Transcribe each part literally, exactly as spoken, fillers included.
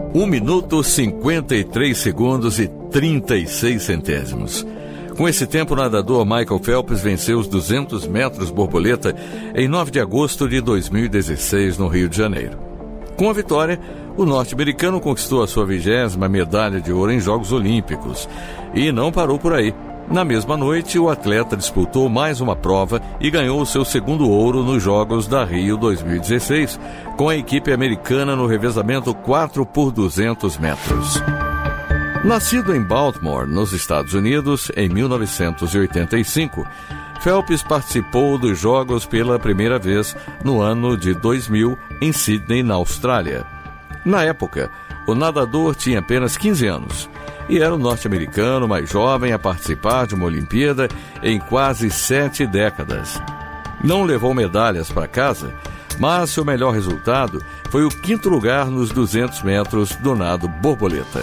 um minuto, cinquenta e três segundos e trinta e seis centésimos. Com esse tempo, o nadador Michael Phelps venceu os duzentos metros borboleta em nove de agosto de dois mil e dezesseis, no Rio de Janeiro. Com a vitória, o norte-americano conquistou a sua vigésima medalha de ouro em Jogos Olímpicos. E não parou por aí. Na mesma noite, o atleta disputou mais uma prova e ganhou o seu segundo ouro nos Jogos da Rio dois mil e dezesseis, com a equipe americana no revezamento quatro por duzentos metros. Nascido em Baltimore, nos Estados Unidos, em mil novecentos e oitenta e cinco, Phelps participou dos Jogos pela primeira vez no ano de dois mil, em Sydney, na Austrália. Na época, o nadador tinha apenas quinze anos e era o norte-americano mais jovem a participar de uma Olimpíada em quase sete décadas. Não levou medalhas para casa, mas seu melhor resultado foi o quinto lugar nos duzentos metros do nado borboleta.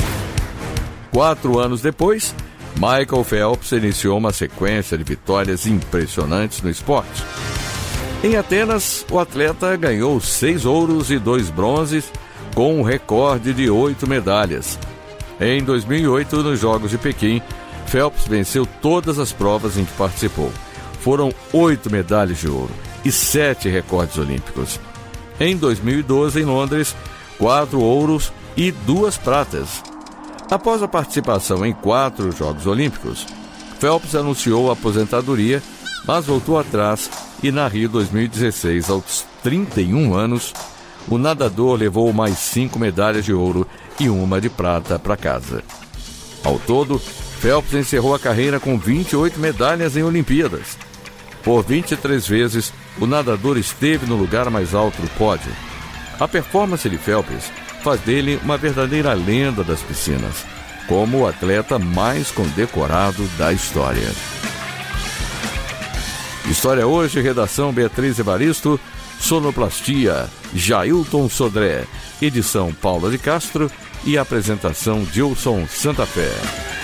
Quatro anos depois, Michael Phelps iniciou uma sequência de vitórias impressionantes no esporte. Em Atenas, o atleta ganhou seis ouros e dois bronzes, com um recorde de oito medalhas. Em dois mil e oito, nos Jogos de Pequim, Phelps venceu todas as provas em que participou. Foram oito medalhas de ouro e sete recordes olímpicos. Em dois mil e doze, em Londres, quatro ouros e duas pratas. Após a participação em quatro Jogos Olímpicos, Phelps anunciou a aposentadoria, mas voltou atrás e na Rio dois mil e dezesseis, aos trinta e um anos, o nadador levou mais cinco medalhas de ouro e uma de prata para casa. Ao todo, Phelps encerrou a carreira com vinte e oito medalhas em Olimpíadas. Por vinte e três vezes, o nadador esteve no lugar mais alto do pódio. A performance de Phelps faz dele uma verdadeira lenda das piscinas, como o atleta mais condecorado da história. História Hoje, redação Beatriz Evaristo, sonoplastia Jailton Sodré, edição Paula de Castro e apresentação Gilson Santa Fé.